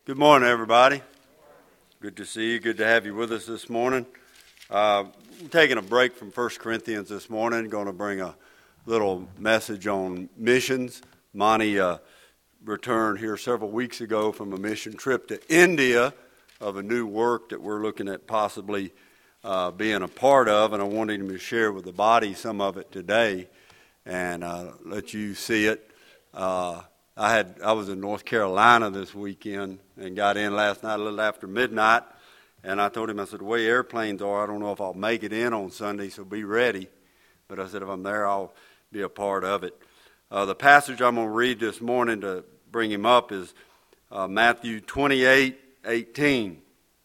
Good morning, everybody. Good to see you. Good to have you with us this morning. We're taking a break from 1 Corinthians this morning. Going to bring a little message on missions. Monty returned here several weeks ago from a mission trip to India of a new work that we're looking at possibly being a part of, and I wanted him to share with the body some of it today and let you see it. I was in North Carolina this weekend and got in last night a little after midnight, and I told him, I said, the way airplanes are, I don't know if I'll make it in on Sunday, so be ready. But I said, if I'm there, I'll be a part of it. The passage I'm going to read this morning to bring him up is Matthew 28:18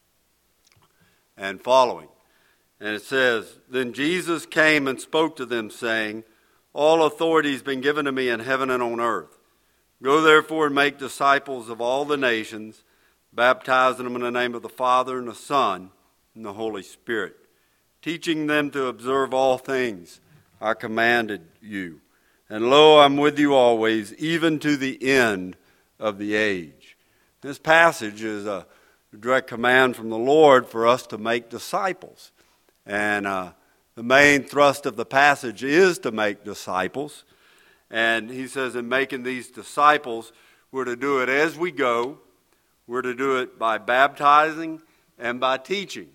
and following. And it says, Then Jesus came and spoke to them, saying, All authority has been given to me in heaven and on earth. Go therefore and make disciples of all the nations, baptizing them in the name of the Father and the Son and the Holy Spirit, teaching them to observe all things I commanded you. And lo, I'm with you always, even to the end of the age. This passage is a direct command from the Lord for us to make disciples. And the main thrust of the passage is to make disciples. And he says in making these disciples, we're to do it as we go. We're to do it by baptizing and by teaching.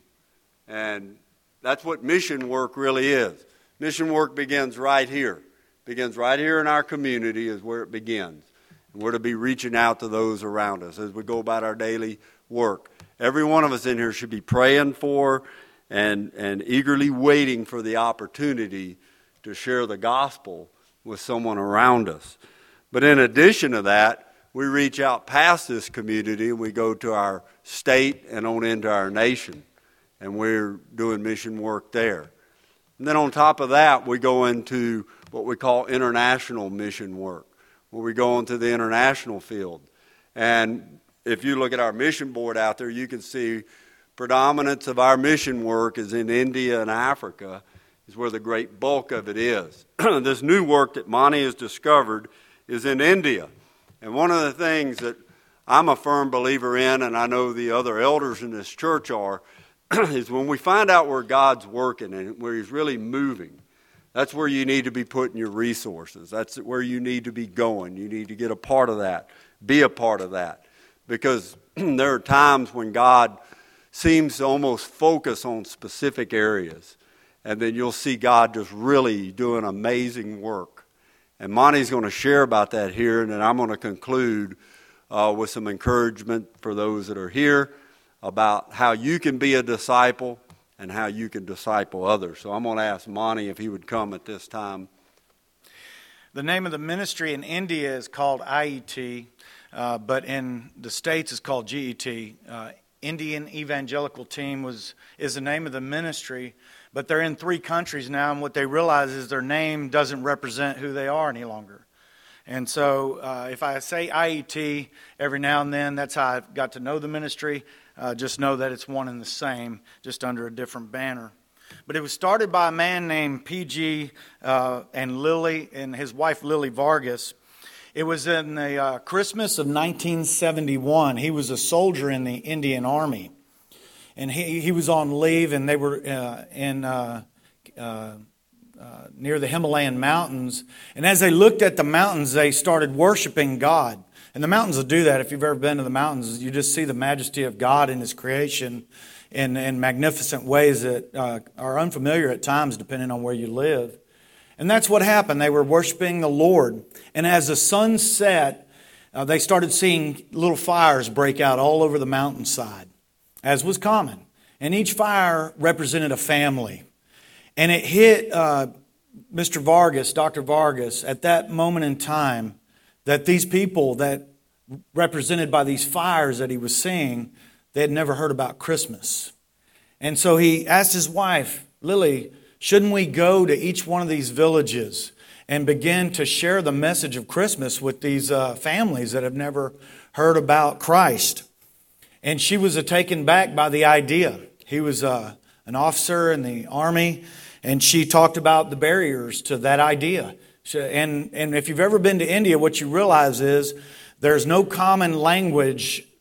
And that's what mission work really is. Mission work begins right here. Begins right here in our community is where it begins. And we're to be reaching out to those around us as we go about our daily work. Every one of us in here should be praying for and eagerly waiting for the opportunity to share the gospel with someone around us. But in addition to that, we reach out past this community and we go to our state and on into our nation. And we're doing mission work there. And then on top of that, we go into what we call international mission work, where we go into the international field. And if you look at our mission board out there, you can see predominance of our mission work is in India and Africa, is where the great bulk of it is. This new work that Monty has discovered is in India. And one of the things that I'm a firm believer in, and I know the other elders in this church are, is when we find out where God's working and where He's really moving, that's where you need to be putting your resources. That's where you need to be going. You need to get a part of that, be a part of that. Because there are times when God seems to almost focus on specific areas. And then you'll see God just really doing amazing work. And Monty's going to share about that here, and then I'm going to conclude with some encouragement for those that are here about how you can be a disciple and how you can disciple others. So I'm going to ask Monty if he would come at this time. The name of the ministry in India is called IET, but in the States it's called GET. Indian Evangelical Team is the name of the ministry. But they're in 3 countries now, and what they realize is their name doesn't represent who they are any longer. And so if I say IET every now and then, that's how I've got to know the ministry. Just know that it's one and the same, just under a different banner. But it was started by a man named PG and Lily, and his wife Lily Vargas. It was in the Christmas of 1971. He was a soldier in the Indian Army. And he was on leave, and they were near the Himalayan mountains. And as they looked at the mountains, they started worshiping God. And the mountains will do that. If you've ever been to the mountains, you just see the majesty of God in His creation in magnificent ways that are unfamiliar at times, depending on where you live. And that's what happened. They were worshiping the Lord. And as the sun set, they started seeing little fires break out all over the mountainside, as was common. And each fire represented a family. And it hit Mr. Vargas, Dr. Vargas, at that moment in time that these people that represented by these fires that he was seeing, they had never heard about Christmas. And so he asked his wife, Lily, shouldn't we go to each one of these villages and begin to share the message of Christmas with these families that have never heard about Christ? And she was taken back by the idea. He was an officer in the Army, and she talked about the barriers to that idea. And if you've ever been to India, what you realize is there's no common language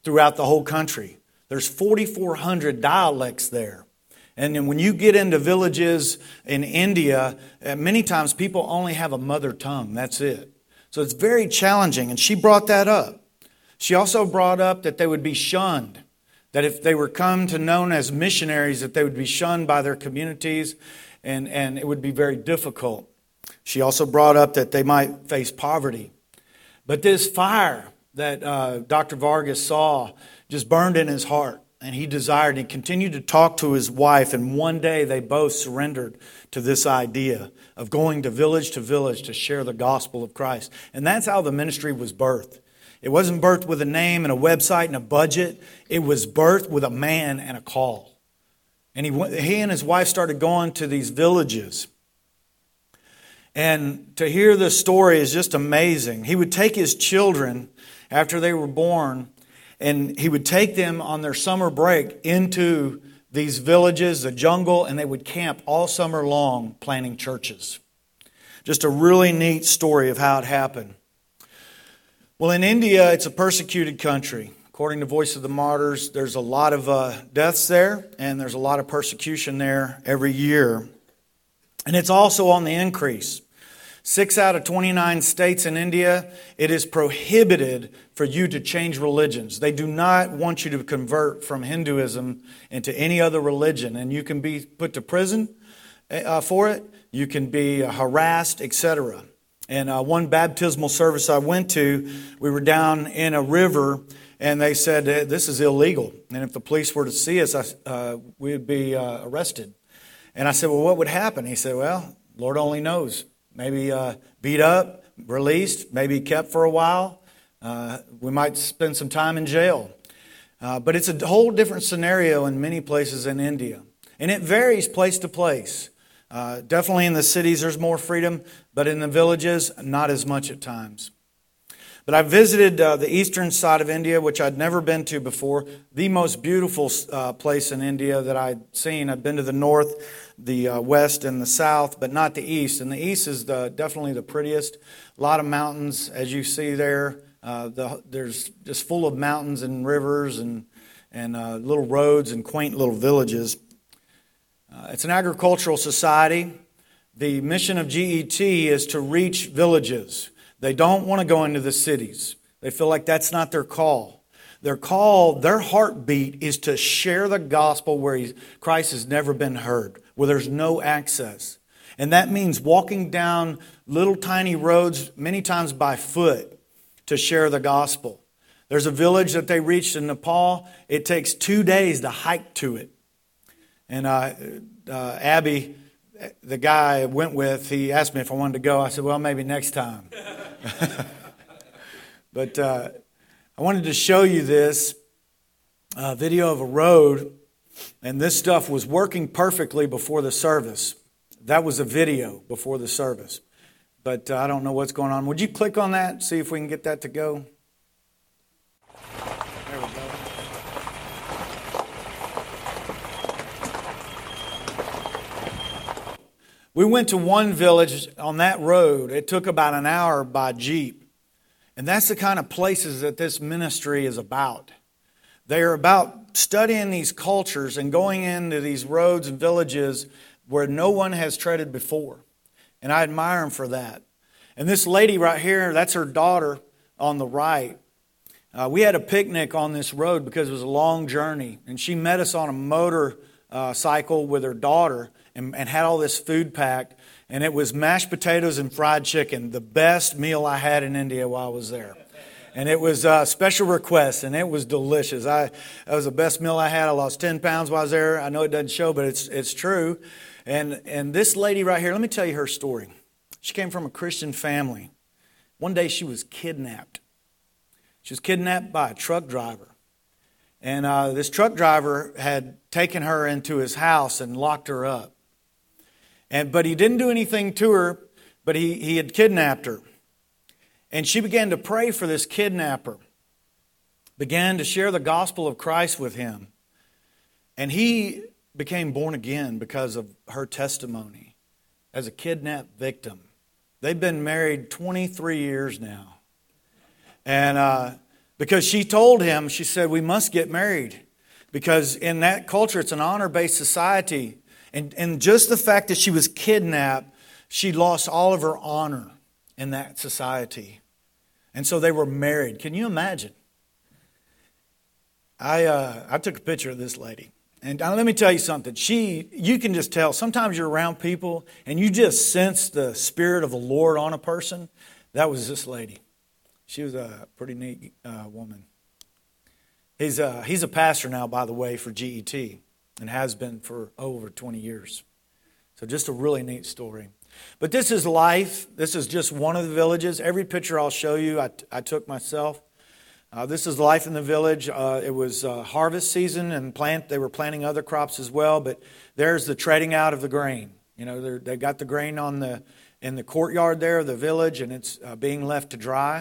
throughout the whole country. There's 4,400 dialects there. And then when you get into villages in India, many times people only have a mother tongue. That's it. So it's very challenging. And she brought that up. She also brought up that they would be shunned. That if they were come to known as missionaries, that they would be shunned by their communities, and it would be very difficult. She also brought up that they might face poverty. But this fire that Dr. Vargas saw just burned in his heart. And he desired, and continued to talk to his wife. And one day they both surrendered to this idea of going to village to share the gospel of Christ. And that's how the ministry was birthed. It wasn't birthed with a name and a website and a budget. It was birthed with a man and a call. And he and his wife started going to these villages. And to hear this story is just amazing. He would take his children after they were born, and he would take them on their summer break into these villages, the jungle, and they would camp all summer long planting churches. Just a really neat story of how it happened. Well, in India, it's a persecuted country. According to Voice of the Martyrs, there's a lot of deaths there, and there's a lot of persecution there every year. And it's also on the increase. 6 out of 29 states in India, it is prohibited for you to change religions. They do not want you to convert from Hinduism into any other religion. And you can be put to prison for it. You can be harassed, etc. And one baptismal service I went to, we were down in a river, and they said, this is illegal. And if the police were to see us, we'd be arrested. And I said, well, what would happen? He said, well, Lord only knows. Maybe beat up, released, maybe kept for a while. We might spend some time in jail. But it's a whole different scenario in many places in India. And it varies place to place. Definitely in the cities there's more freedom, but in the villages, not as much at times. But I visited the eastern side of India, which I'd never been to before. The most beautiful place in India that I'd seen. I've been to the north, the west, and the south, but not the east. And the east is definitely the prettiest. A lot of mountains, as you see there. There's just full of mountains and rivers and little roads and quaint little villages. It's an agricultural society. The mission of GET is to reach villages. They don't want to go into the cities. They feel like that's not their call. Their call, their heartbeat is to share the gospel where Christ has never been heard, where there's no access. And that means walking down little tiny roads, many times by foot, to share the gospel. There's a village that they reached in Nepal. It takes 2 days to hike to it. And Abby, the guy I went with, he asked me if I wanted to go. I said, well, maybe next time. But I wanted to show you this video of a road, and this stuff was working perfectly before the service. That was a video before the service. But I don't know what's going on. Would you click on that, see if we can get that to go? There we go. We went to one village on that road. It took about an hour by Jeep. And that's the kind of places that this ministry is about. They are about studying these cultures and going into these roads and villages where no one has treaded before. And I admire them for that. And this lady right here, that's her daughter on the right. We had a picnic on this road because it was a long journey. And she met us on a motorcycle with her daughter and had all this food packed. And it was mashed potatoes and fried chicken, the best meal I had in India while I was there. And it was a special request, and it was delicious. That was the best meal I had. I lost 10 pounds while I was there. I know it doesn't show, but it's true. And this lady right here, let me tell you her story. She came from a Christian family. One day she was kidnapped. She was kidnapped by a truck driver. And this truck driver had taken her into his house and locked her up. But he didn't do anything to her, but he had kidnapped her. And she began to pray for this kidnapper, began to share the gospel of Christ with him. And he became born again because of her testimony as a kidnapped victim. They've been married 23 years now. And Because she told him, she said, we must get married. Because in that culture, it's an honor-based society. And just the fact that she was kidnapped, she lost all of her honor in that society. And so they were married. Can you imagine? I took a picture of this lady. And let me tell you something. You can just tell. Sometimes you're around people and you just sense the Spirit of the Lord on a person. That was this lady. She was a pretty neat woman. He's a pastor now, by the way, for GET, and has been for over 20 years. So just a really neat story. But this is life. This is just one of the villages. Every picture I'll show you, I took myself. This is life in the village. It was harvest season, and they were planting other crops as well. But there's the treading out of the grain. You know, they got the grain in the courtyard there of the village, and it's being left to dry.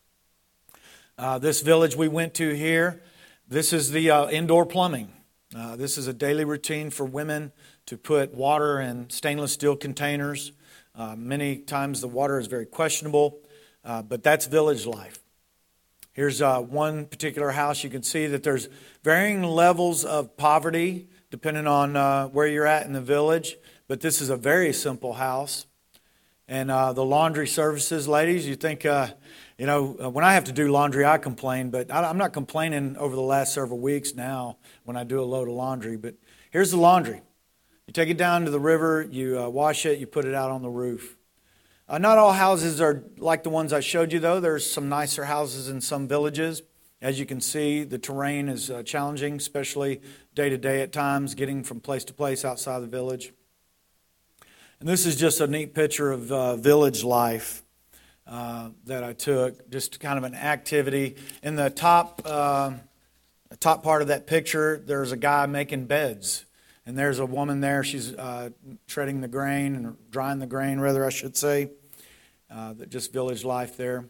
This village we went to here, this is the indoor plumbing. This is a daily routine for women to put water in stainless steel containers. Many times the water is very questionable, but that's village life. Here's one particular house. You can see that there's varying levels of poverty depending on where you're at in the village, but this is a very simple house. And the laundry services, ladies, you think, when I have to do laundry, I complain, but I'm not complaining over the last several weeks now when I do a load of laundry. But here's the laundry. You take it down to the river, you wash it, you put it out on the roof. Not all houses are like the ones I showed you, though. There's some nicer houses in some villages. As you can see, the terrain is challenging, especially day to day at times, getting from place to place outside the village. And this is just a neat picture of village life that I took, just kind of an activity. In the top part of that picture, there's a guy making beds. And there's a woman there. She's treading the grain, and drying the grain, rather, I should say. Just village life there.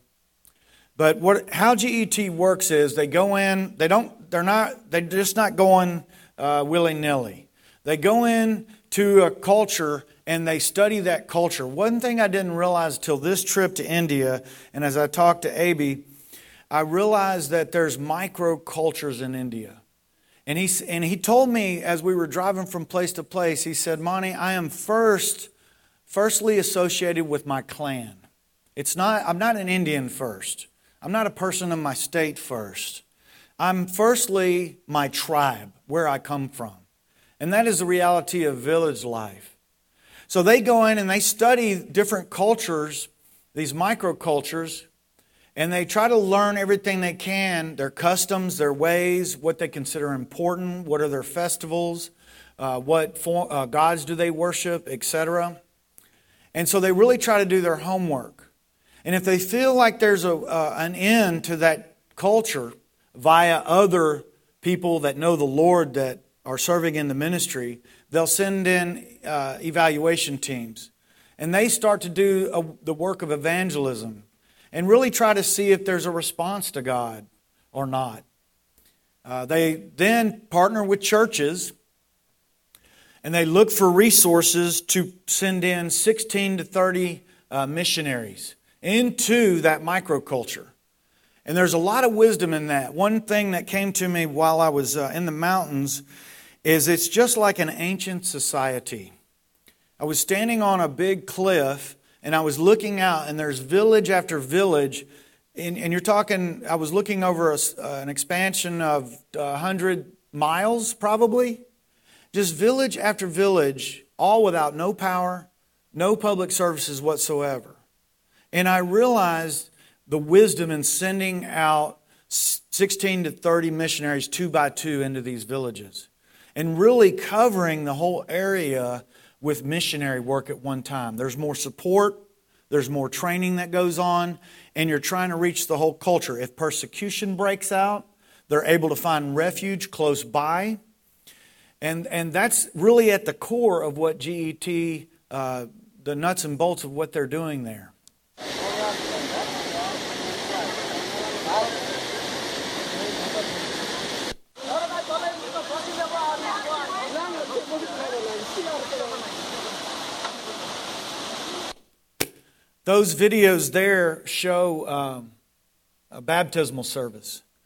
But how GET works is they go in. They're just not going willy-nilly. They go in to a culture and they study that culture. One thing I didn't realize till this trip to India, and as I talked to Abi, I realized that there's micro-cultures in India. And he told me as we were driving from place to place, he said, Monty, I am firstly associated with my clan. I'm not an Indian first. I'm not a person of my state first. I'm firstly my tribe, where I come from. And that is the reality of village life. So they go in and they study different cultures, these microcultures, and they try to learn everything they can, their customs, their ways, what they consider important, what are their festivals, what gods do they worship, etc. And so they really try to do their homework. And if they feel like there's an end to that culture via other people that know the Lord that are serving in the ministry, they'll send in evaluation teams. And they start to do the work of evangelism and really try to see if there's a response to God or not. They then partner with churches and they look for resources to send in 16 to 30 missionaries into that microculture. And there's a lot of wisdom in that. One thing that came to me while I was in the mountains is it's just like an ancient society. I was standing on a big cliff and I was looking out and there's village after village. And you're talking, I was looking over an expansion of 100 miles probably. Just village after village, all without no power, no public services whatsoever. And I realized the wisdom in sending out 16 to 30 missionaries 2 by 2 into these villages. And really covering the whole area with missionary work at one time. There's more support, there's more training that goes on, and you're trying to reach the whole culture. If persecution breaks out, they're able to find refuge close by. And that's really at the core of what GET, the nuts and bolts of what they're doing there. Those videos there show a baptismal service.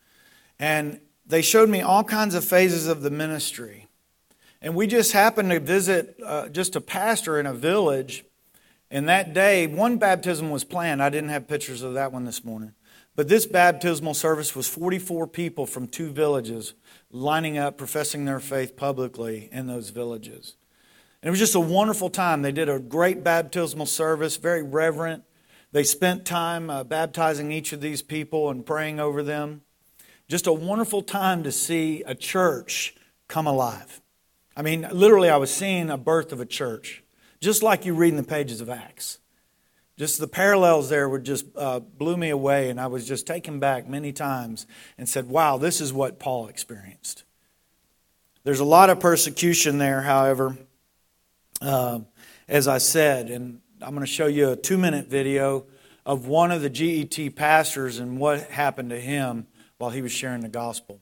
And they showed me all kinds of phases of the ministry. And we just happened to visit just a pastor in a village. And that day, one baptism was planned. I didn't have pictures of that one this morning. But this baptismal service was 44 people from 2 villages lining up, professing their faith publicly in those villages. And it was just a wonderful time. They did a great baptismal service, very reverent. They spent time baptizing each of these people and praying over them. Just a wonderful time to see a church come alive. I mean, literally, I was seeing a birth of a church, just like you read in the pages of Acts. Just the parallels there were just blew me away, and I was just taken back many times and said, wow, this is what Paul experienced. There's a lot of persecution there, however, as I said, and I'm going to show you a 2-minute video of one of the GET pastors and what happened to him while he was sharing the gospel.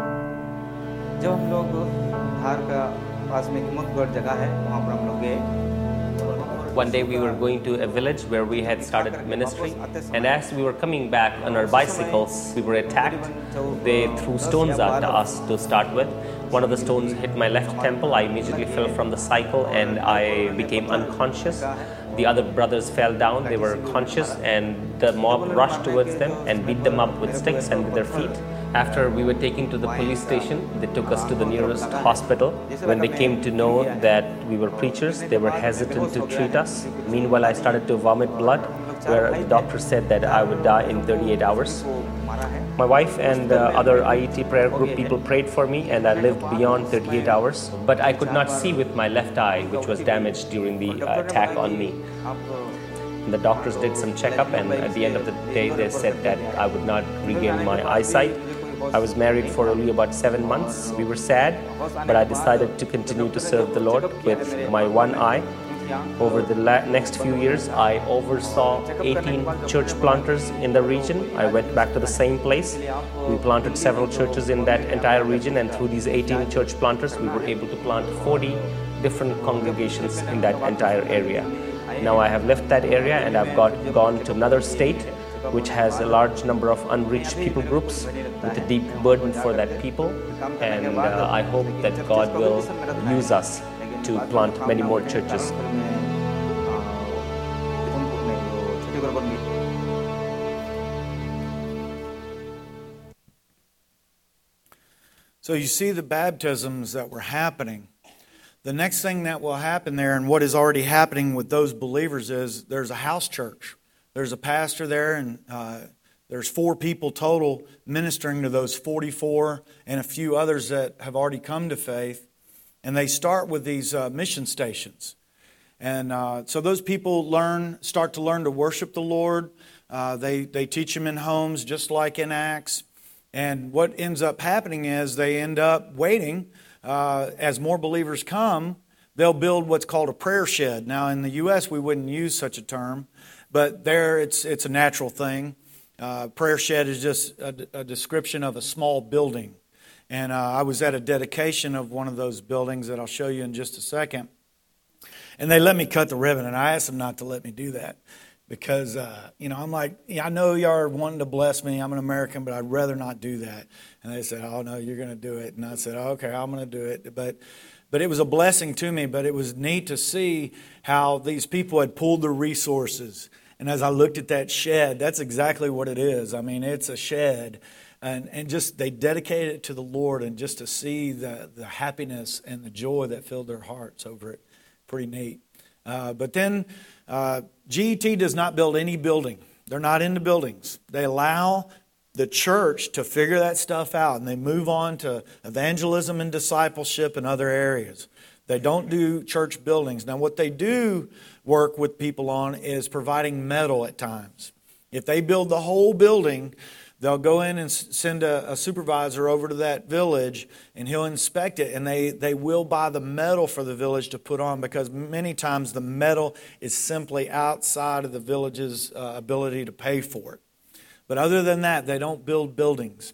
जब हम लोग धार का पास में हिम्मतगढ़ जगह है वहाँ पर हम लोग गए. One day we were going to a village where we had started ministry, and as we were coming back on our bicycles, we were attacked. They threw stones at us to start with. One of the stones hit my left temple. I immediately fell from the cycle and I became unconscious. The other brothers fell down. They were conscious, and the mob rushed towards them and beat them up with sticks and with their feet. After we were taken to the police station, they took us to the nearest hospital. When they came to know that we were preachers, they were hesitant to treat us. Meanwhile, I started to vomit blood, where the doctor said that I would die in 38 hours. My wife and other IET prayer group people prayed for me, and I lived beyond 38 hours. But I could not see with my left eye, which was damaged during the attack on me. The doctors did some checkup, and at the end of the day, they said that I would not regain my eyesight. I was married for only about 7 months. We were sad, but I decided to continue to serve the Lord with my one eye. Over the next few years, I oversaw 18 church planters in the region. I went back to the same place. We planted several churches in that entire region, and through these 18 church planters, we were able to plant 40 different congregations in that entire area. Now I have left that area and I've gone to another state which has a large number of unreached people groups with a deep burden for that people, and I hope that God will use us to plant many more churches. So you see the baptisms that were happening. The next thing that will happen there, and what is already happening with those believers, is there's a house church. There's a pastor there, and there's 4 people total ministering to those 44 and a few others that have already come to faith. And they start with these mission stations. And so those people start to learn to worship the Lord. They teach them in homes, just like in Acts. And what ends up happening is they end up waiting. As more believers come, they'll build what's called a prayer shed. Now, in the U.S., we wouldn't use such a term, but there it's a natural thing. Prayer shed is just a description of a small building. And I was at a dedication of one of those buildings that I'll show you in just a second. And they let me cut the ribbon, and I asked them not to let me do that. Because, I'm like, I know y'all are wanting to bless me. I'm an American, but I'd rather not do that. And they said, oh, no, you're going to do it. And I said, okay, I'm going to do it. But it was a blessing to me. But it was neat to see how these people had pulled their resources. And as I looked at that shed, that's exactly what it is. I mean, it's a shed. And just they dedicated it to the Lord. And just to see the happiness and the joy that filled their hearts over it, pretty neat. But then GET does not build any building. They're not into buildings. They allow the church to figure that stuff out, and they move on to evangelism and discipleship in other areas. They don't do church buildings. Now, what they do work with people on is providing metal at times. If they build the whole building, they'll go in and send a supervisor over to that village, and he'll inspect it, and they will buy the metal for the village to put on, because many times the metal is simply outside of the village's ability to pay for it. But other than that, they don't build buildings.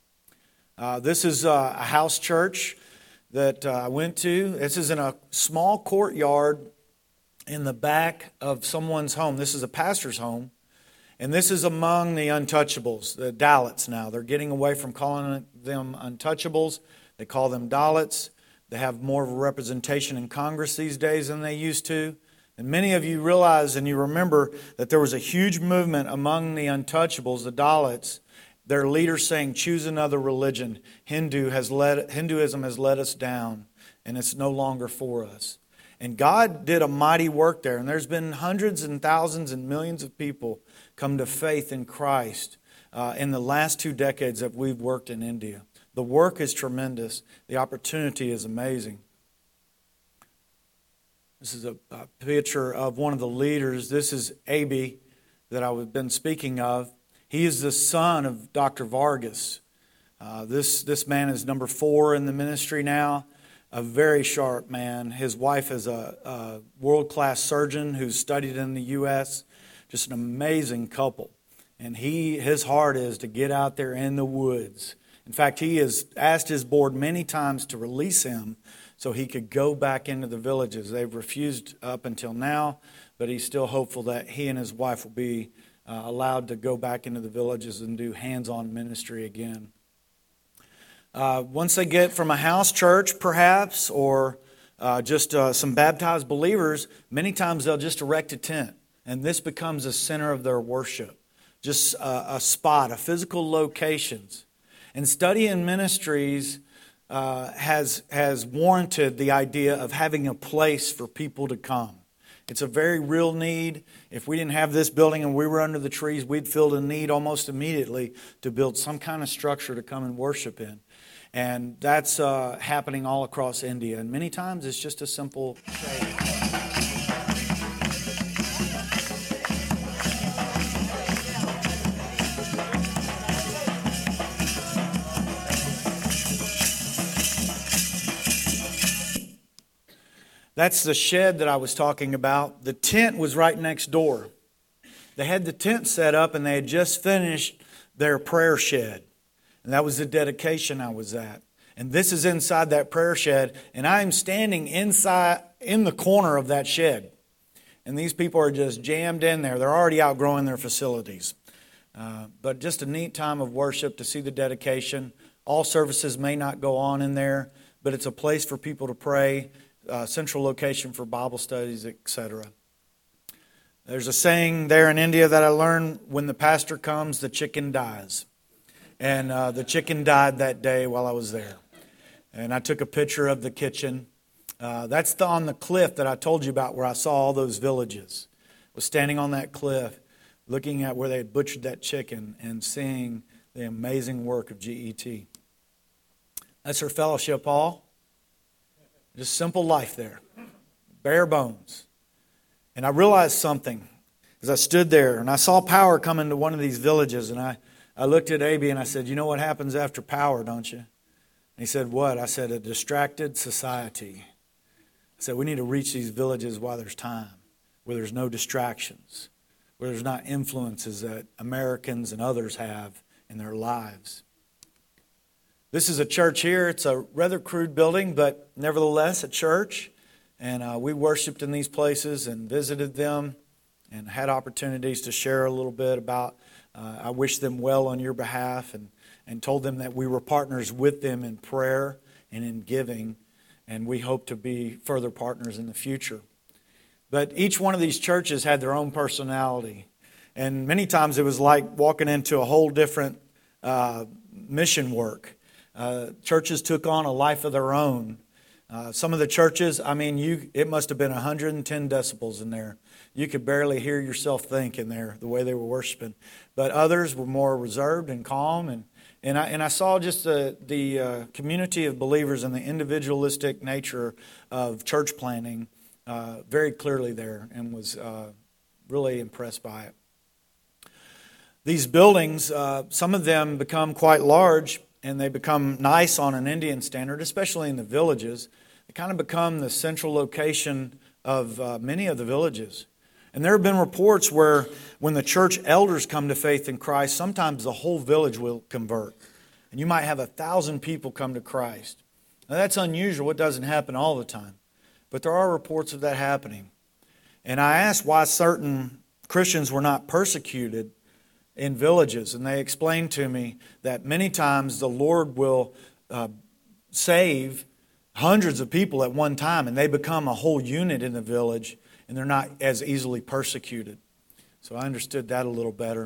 This is a house church that I went to. This is in a small courtyard in the back of someone's home. This is a pastor's home. And this is among the untouchables, the Dalits now. They're getting away from calling them untouchables. They call them Dalits. They have more of a representation in Congress these days than they used to. And many of you realize and you remember that there was a huge movement among the untouchables, the Dalits, their leaders saying, choose another religion. Hinduism has let us down, and it's no longer for us. And God did a mighty work there, and there's been hundreds and thousands and millions of people come to faith in Christ in the last 2 decades that we've worked in India. The work is tremendous. The opportunity is amazing. This is a picture of one of the leaders. This is Abi that I've been speaking of. He is the son of Dr. Vargas. This man is number 4 in the ministry now. A very sharp man. His wife is a world-class surgeon who's studied in the U.S. Just an amazing couple. And his heart is to get out there in the woods. In fact, he has asked his board many times to release him so he could go back into the villages. They've refused up until now, but he's still hopeful that he and his wife will be allowed to go back into the villages and do hands-on ministry again. Once they get from a house church, perhaps, or just some baptized believers, many times they'll just erect a tent, and this becomes a center of their worship, just a spot, a physical locations. And study in ministries has warranted the idea of having a place for people to come. It's a very real need. If we didn't have this building and we were under the trees, we'd feel a need almost immediately to build some kind of structure to come and worship in. And that's happening all across India. And many times it's just a simple shade. That's the shed that I was talking about. The tent was right next door. They had the tent set up and they had just finished their prayer shed. And that was the dedication I was at. And this is inside that prayer shed. And I am standing inside in the corner of that shed. And these people are just jammed in there. They're already outgrowing their facilities. But just a neat time of worship to see the dedication. All services may not go on in there, but it's a place for people to pray. Central location for Bible studies, etc. There's a saying there in India that I learned: when the pastor comes, the chicken dies. And the chicken died that day while I was there. And I took a picture of the kitchen. That's on the cliff that I told you about where I saw all those villages. I was standing on that cliff looking at where they had butchered that chicken and seeing the amazing work of GET. That's her fellowship hall. Just simple life there. Bare bones. And I realized something as I stood there and I saw power come into one of these villages, and I looked at Abi and I said, you know what happens after power, don't you? And he said, what? I said, a distracted society. I said, we need to reach these villages while there's time, where there's no distractions, where there's not influences that Americans and others have in their lives. This is a church here. It's a rather crude building, but nevertheless a church. And we worshiped in these places and visited them and had opportunities to share a little bit about, I wish them well on your behalf, and told them that we were partners with them in prayer and in giving, and we hope to be further partners in the future. But each one of these churches had their own personality. And many times it was like walking into a whole different mission work. Churches took on a life of their own. Some of the churches, it must have been 110 decibels in there. You could barely hear yourself think in there, the way they were worshiping. But others were more reserved and calm. And I saw just the community of believers and the individualistic nature of church planting very clearly there, and was really impressed by it. These buildings, some of them become quite large, and they become nice on an Indian standard, especially in the villages. They kind of become the central location of many of the villages. And there have been reports where when the church elders come to faith in Christ, sometimes the whole village will convert. And you might have 1,000 people come to Christ. Now that's unusual. It doesn't happen all the time. But there are reports of that happening. And I asked why certain Christians were not persecuted. in villages, and they explained to me that many times the Lord will save hundreds of people at one time, and they become a whole unit in the village, and they're not as easily persecuted. So I understood that a little better.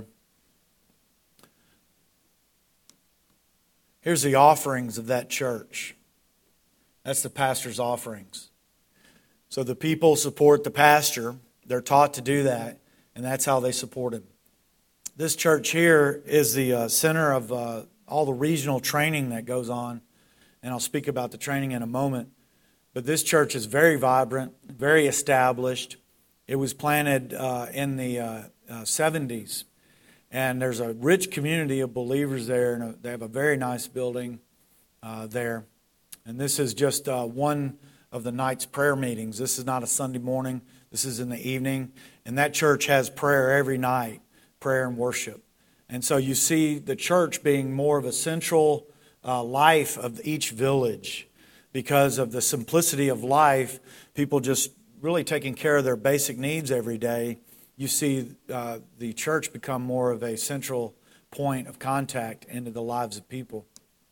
Here's the offerings of that church. That's the pastor's offerings. So the people support the pastor. They're taught to do that, and that's how they support him. This church here is the center of all the regional training that goes on, and I'll speak about the training in a moment. But this church is very vibrant, very established. It was planted in the 70s. And there's a rich community of believers there, and they have a very nice building there. And this is just one of the night's prayer meetings. This is not a Sunday morning. This is in the evening. And that church has prayer every night, prayer and worship. And so you see the church being more of a central life of each village because of the simplicity of life, people just really taking care of their basic needs every day. You see the church become more of a central point of contact into the lives of people.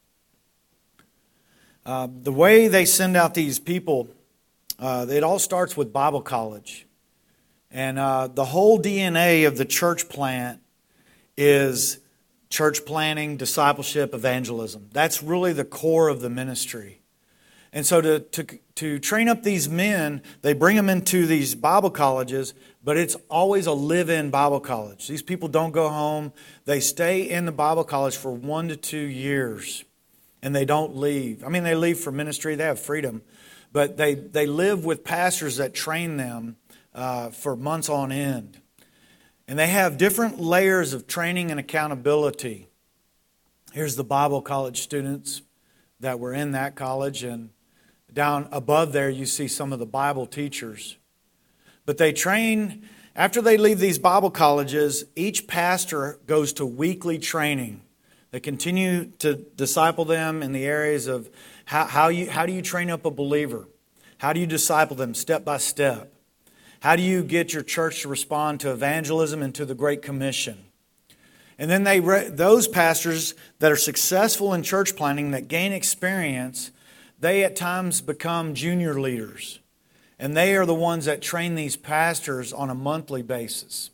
The way they send out these people, it all starts with Bible college. And the whole DNA of the church plant is church planting, discipleship, evangelism. That's really the core of the ministry. And so to train up these men, they bring them into these Bible colleges, but it's always a live-in Bible college. These people don't go home. They stay in the Bible college for 1 to 2 years, and they don't leave. I mean, they leave for ministry. They have freedom, but they live with pastors that train them for months on end. And they have different layers of training and accountability. Here's the Bible college students that were in that college, and down above there, you see some of the Bible teachers. But they train, after they leave these Bible colleges, each pastor goes to weekly training. They continue to disciple them in the areas of how do you train up a believer? How do you disciple them step by step? How do you get your church to respond to evangelism and to the Great Commission? And then those pastors that are successful in church planting, that gain experience, they at times become junior leaders. And they are the ones that train these pastors on a monthly basis.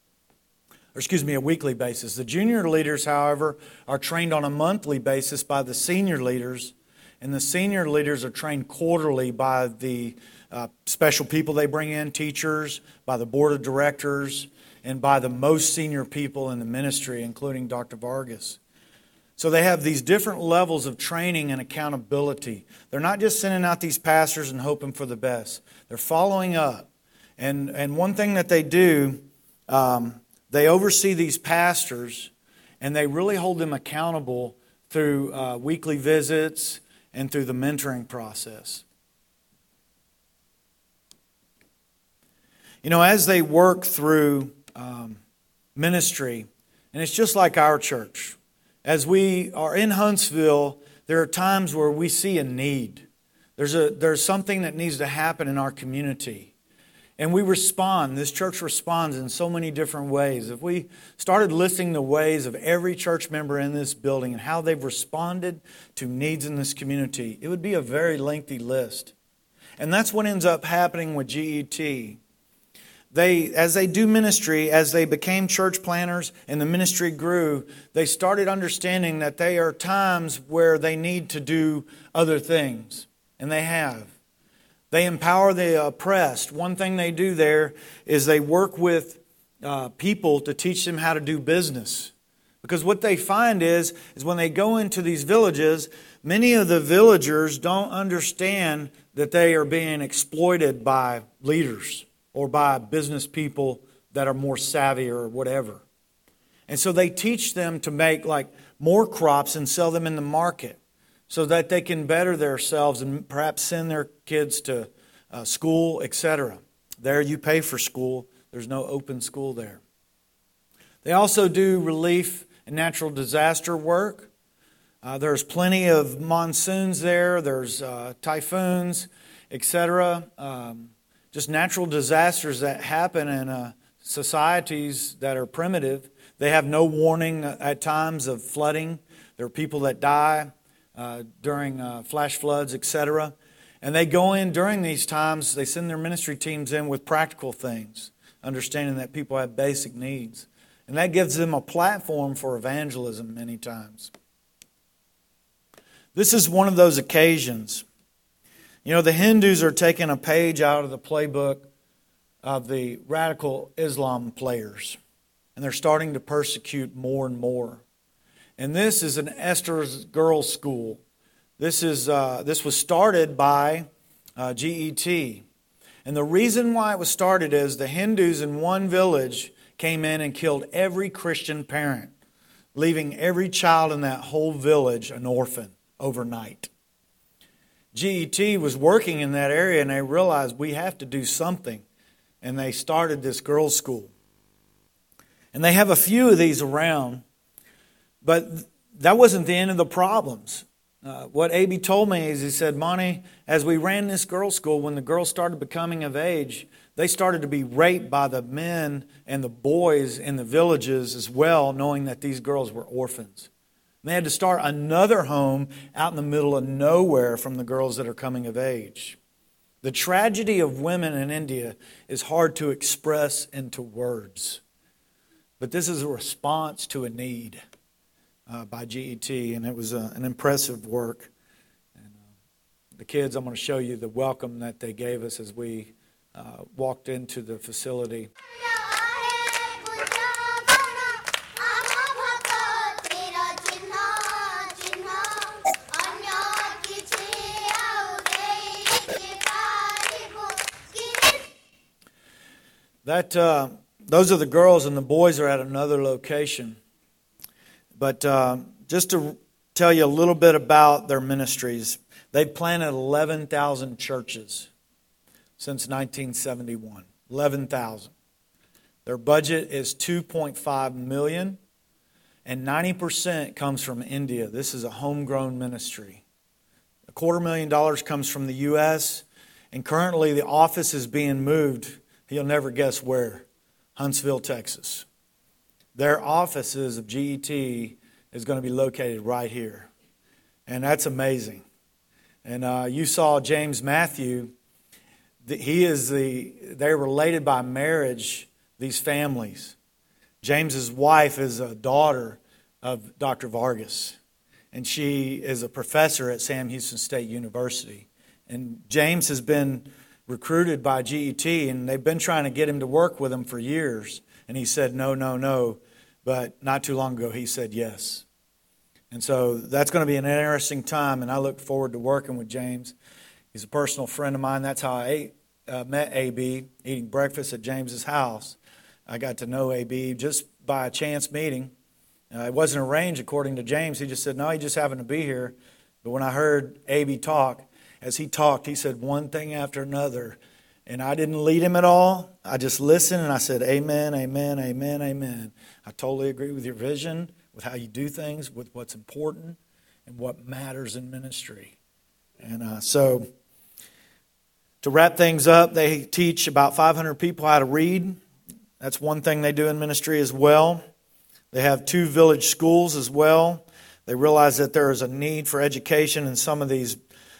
A weekly basis. The junior leaders, however, are trained on a monthly basis by the senior leaders. And the senior leaders are trained quarterly by the special people they bring in, teachers, by the board of directors, and by the most senior people in the ministry, including Dr. Vargas. So they have these different levels of training and accountability. They're not just sending out these pastors and hoping for the best. They're following up. And one thing that they do, they oversee these pastors, and they really hold them accountable through weekly visits and through the mentoring process. You know, as they work through ministry, and it's just like our church. As we are in Huntsville, there are times where we see a need. There's something that needs to happen in our community. And we respond. This church responds in so many different ways. If we started listing the ways of every church member in this building and how they've responded to needs in this community, it would be a very lengthy list. And that's what ends up happening with GET. As they do ministry, as they became church planners and the ministry grew, they started understanding that there are times where they need to do other things. And they have. They empower the oppressed. One thing they do there is they work with people to teach them how to do business. Because what they find is when they go into these villages, many of the villagers don't understand that they are being exploited by leaders or by business people that are more savvy or whatever. And so they teach them to make more crops and sell them in the market so that they can better themselves and perhaps send their kids to school, etc. There you pay for school. There's no open school there. They also do relief and natural disaster work. There's plenty of monsoons there. There's typhoons, etc. Just natural disasters that happen in societies that are primitive. They have no warning at times of flooding. There are people that die during flash floods, etc. And they go in during these times, they send their ministry teams in with practical things, understanding that people have basic needs. And that gives them a platform for evangelism many times. This is one of those occasions. You know, the Hindus are taking a page out of the playbook of the radical Islam players. And they're starting to persecute more and more. And this is an Esther's Girls' School. This was started by GET. And the reason why it was started is the Hindus in one village came in and killed every Christian parent, leaving every child in that whole village an orphan overnight. GET was working in that area and they realized we have to do something. And they started this girls' school. And they have a few of these around. But that wasn't the end of the problems. What A.B. told me is he said, Monty, as we ran this girls' school, when the girls started becoming of age, they started to be raped by the men and the boys in the villages as well, knowing that these girls were orphans. And they had to start another home out in the middle of nowhere from the girls that are coming of age. The tragedy of women in India is hard to express into words. But this is a response to a need by GET, and it was an impressive work. And the kids, I'm going to show you the welcome that they gave us as we walked into the facility. Those are the girls, and the boys are at another location. But just to tell you a little bit about their ministries, they've planted 11,000 churches since 1971. 11,000. Their budget is $2.5 million, and 90% comes from India. This is a homegrown ministry. $250,000 comes from the U.S., and currently the office is being moved. You'll never guess where. Huntsville, Texas. Their offices of GET is going to be located right here. And that's amazing. And you saw James Matthew. They're related by marriage, these families. James's wife is a daughter of Dr. Vargas. And she is a professor at Sam Houston State University. And James has been recruited by GET, and they've been trying to get him to work with them for years. And he said, no. But not too long ago, he said yes. And so that's going to be an interesting time, and I look forward to working with James. He's a personal friend of mine. That's how I met A.B., eating breakfast at James's house. I got to know A.B. just by a chance meeting. It wasn't arranged according to James. He just said, no, he just happened to be here. But when I heard A.B. talk, as he talked, he said one thing after another. And I didn't lead him at all. I just listened and I said, amen, amen, amen, amen. I totally agree with your vision, with how you do things, with what's important and what matters in ministry. And so to wrap things up, they teach about 500 people how to read. That's one thing they do in ministry as well. They have 2 village schools as well. They realize that there is a need for education in some of these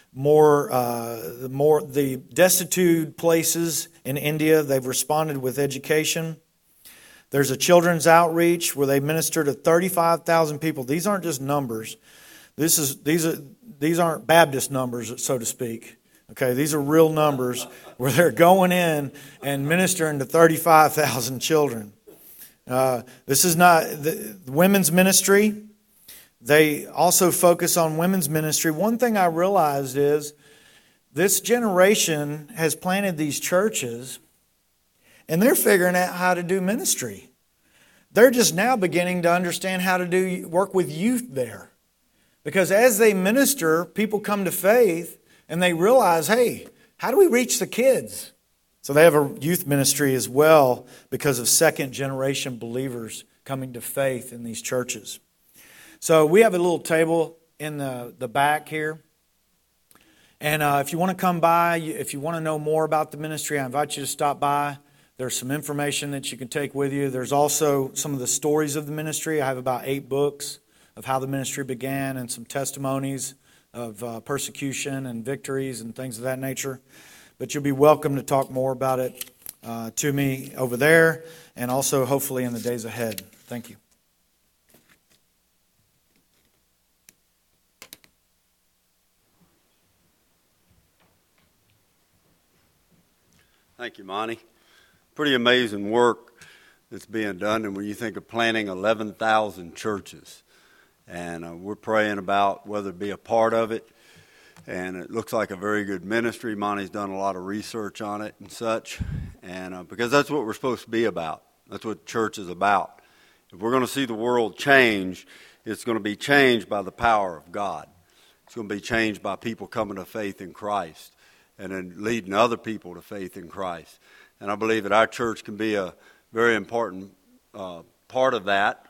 the destitute places in India. They've responded with education. There's a children's outreach where they minister to 35,000 people. These aren't just numbers. These aren't Baptist numbers, so to speak. Okay, these are real numbers where they're going in and ministering to 35,000 children. This is not the women's ministry. They also focus on women's ministry. One thing I realized is this generation has planted these churches, and they're figuring out how to do ministry. They're just now beginning to understand how to work with youth there. Because as they minister, people come to faith, and they realize, hey, how do we reach the kids? So they have a youth ministry as well because of second-generation believers coming to faith in these churches. So we have a little table in the back here. And if you want to come by, if you want to know more about the ministry, I invite you to stop by. There's some information that you can take with you. There's also some of the stories of the ministry. I have about 8 books of how the ministry began and some testimonies of persecution and victories and things of that nature. But you'll be welcome to talk more about it to me over there and also hopefully in the days ahead. Thank you. Thank you, Monty. Pretty amazing work that's being done, and when you think of planting 11,000 churches, and we're praying about whether to be a part of it, and it looks like a very good ministry. Monty's done a lot of research on it and such, and because that's what we're supposed to be about. That's what church is about. If we're going to see the world change, it's going to be changed by the power of God. It's going to be changed by people coming to faith in Christ and then leading other people to faith in Christ. And I believe that our church can be a very important part of that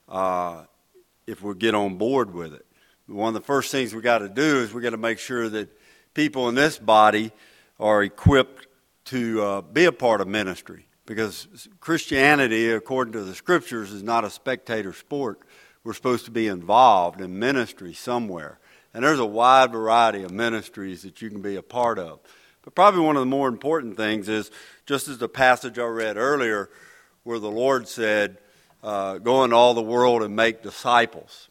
if we get on board with it. One of the first things we got to do is we got to make sure that people in this body are equipped to be a part of ministry, because Christianity, according to the Scriptures, is not a spectator sport. We're supposed to be involved in ministry somewhere. And there's a wide variety of ministries that you can be a part of. But probably one of the more important things is, just as the passage I read earlier, where the Lord said, go into all the world and make disciples,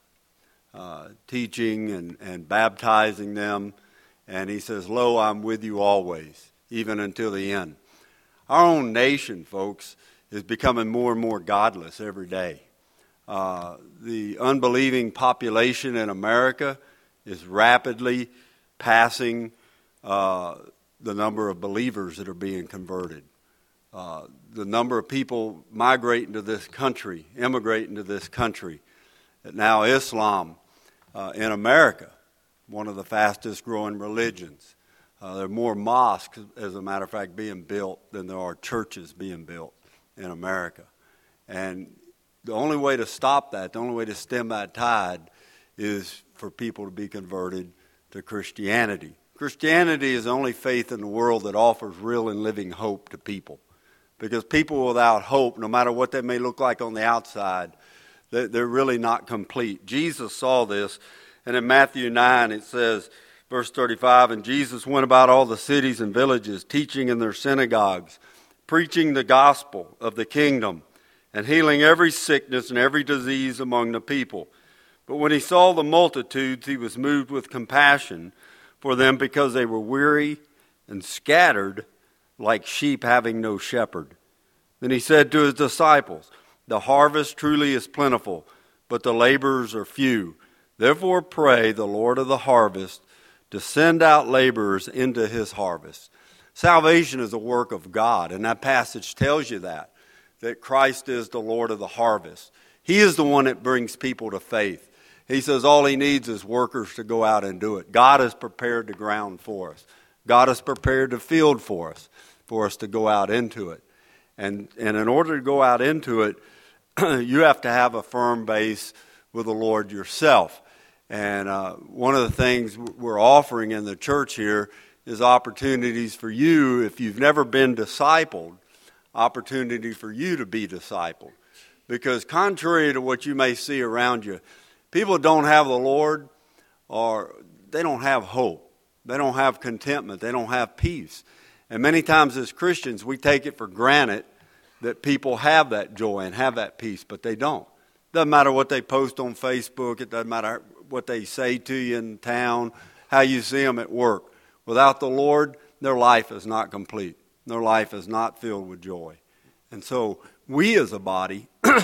teaching and baptizing them. And he says, lo, I'm with you always, even until the end. Our own nation, folks, is becoming more and more godless every day. The unbelieving population in America is rapidly passing the number of believers that are being converted. The number of people migrating to this country, immigrating to this country. Now Islam in America, one of the fastest growing religions. There are more mosques, as a matter of fact, being built than there are churches being built in America. And the only way to stop that, the only way to stem that tide is for people to be converted to Christianity. Christianity is the only faith in the world that offers real and living hope to people. Because people without hope, no matter what they may look like on the outside, they're really not complete. Jesus saw this, and in Matthew 9 it says, verse 35, and Jesus went about all the cities and villages, teaching in their synagogues, preaching the gospel of the kingdom, and healing every sickness and every disease among the people. But when he saw the multitudes, he was moved with compassion for them, because they were weary and scattered like sheep having no shepherd. Then he said to his disciples, the harvest truly is plentiful, but the laborers are few. Therefore pray the Lord of the harvest to send out laborers into his harvest. Salvation is a work of God, and that passage tells you that Christ is the Lord of the harvest. He is the one that brings people to faith. He says all he needs is workers to go out and do it. God has prepared the ground for us. God has prepared the field for us to go out into it. And in order to go out into it, you have to have a firm base with the Lord yourself. And one of the things we're offering in the church here is opportunities for you, if you've never been discipled, opportunity for you to be discipled. Because contrary to what you may see around you, people don't have the Lord, or they don't have hope. They don't have contentment. They don't have peace. And many times as Christians, we take it for granted that people have that joy and have that peace, but they don't. Doesn't matter what they post on Facebook. It doesn't matter what they say to you in town, how you see them at work. Without the Lord, their life is not complete. Their life is not filled with joy. And so we as a body,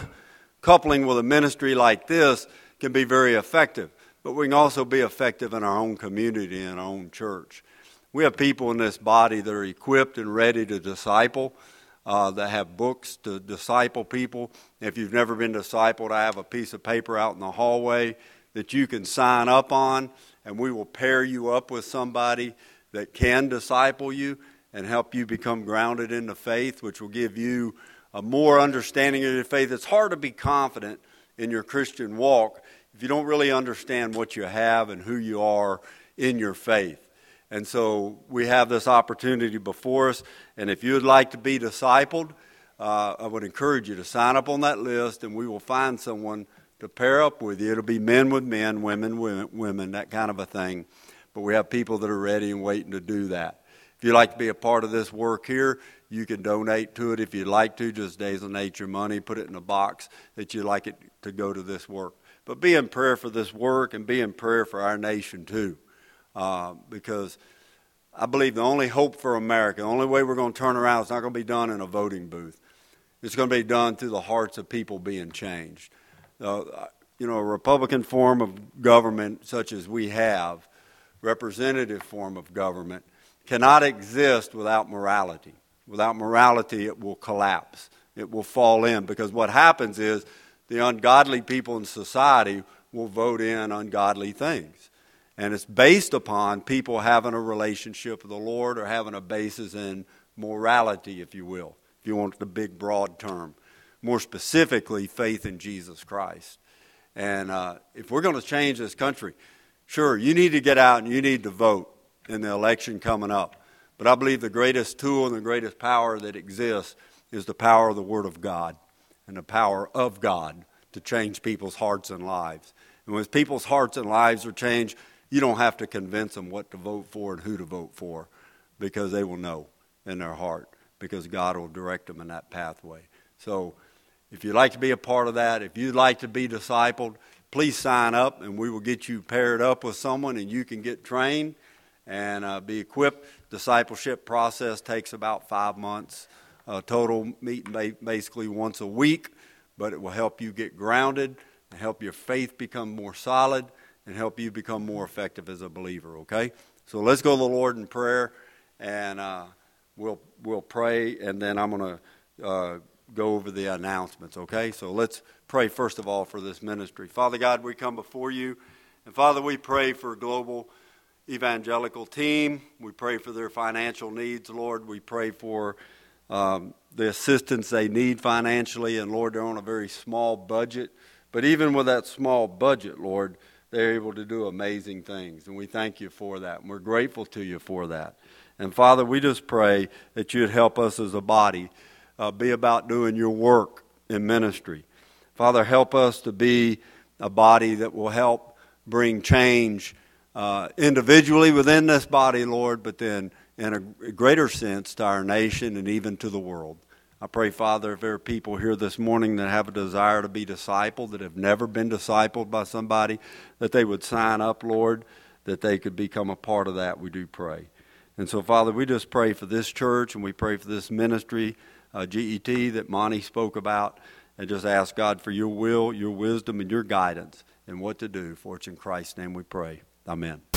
coupling with a ministry like this, can be very effective. But we can also be effective in our own community and our own church. We have people in this body that are equipped and ready to disciple, that have books to disciple people. If you've never been discipled, I have a piece of paper out in the hallway that you can sign up on, and we will pair you up with somebody that can disciple you and help you become grounded in the faith, which will give you a more understanding of your faith. It's hard to be confident in your Christian walk if you don't really understand what you have and who you are in your faith. And so we have this opportunity before us, and if you would like to be discipled, I would encourage you to sign up on that list, and we will find someone to pair up with you. It'll be men with men, women with women, that kind of a thing. But we have people that are ready and waiting to do that. If you'd like to be a part of this work here, you can donate to it if you'd like to. Just designate your money, put it in a box that you'd like it to go to this work. But be in prayer for this work and be in prayer for our nation too. Because I believe the only hope for America, the only way we're going to turn around, it's not going to be done in a voting booth. It's going to be done through the hearts of people being changed. A Republican form of government such as we have, representative form of government, cannot exist without morality. Without morality, it will collapse. It will fall in, because what happens is the ungodly people in society will vote in ungodly things. And it's based upon people having a relationship with the Lord or having a basis in morality, if you will, if you want the big, broad term. More specifically, faith in Jesus Christ. And if we're going to change this country, sure, you need to get out and you need to vote in the election coming up. But I believe the greatest tool and the greatest power that exists is the power of the Word of God and the power of God to change people's hearts and lives. And when people's hearts and lives are changed, you don't have to convince them what to vote for and who to vote for, because they will know in their heart, because God will direct them in that pathway. So if you'd like to be a part of that, if you'd like to be discipled, please sign up and we will get you paired up with someone and you can get trained and be equipped. Discipleship process takes about 5 months. Total meeting basically once a week, but it will help you get grounded and help your faith become more solid and help you become more effective as a believer, okay? So let's go to the Lord in prayer, and we'll pray, and then I'm going to go over the announcements, okay? So let's pray first of all for this ministry. Father God, we come before you, and Father, we pray for Global Evangelical Team. We pray for their financial needs, Lord. We pray for the assistance they need financially, and Lord, they're on a very small budget. But even with that small budget, Lord, they're able to do amazing things, and we thank you for that, and we're grateful to you for that. And Father, we just pray that you'd help us as a body be about doing your work in ministry. Father, help us to be a body that will help bring change individually within this body, Lord, but then in a greater sense to our nation and even to the world. I pray, Father, if there are people here this morning that have a desire to be discipled, that have never been discipled by somebody, that they would sign up, Lord, that they could become a part of that, we do pray. And so, Father, we just pray for this church and we pray for this ministry, GET, that Monty spoke about, and just ask God for your will, your wisdom, and your guidance in what to do. For it's in Christ's name we pray. Amen.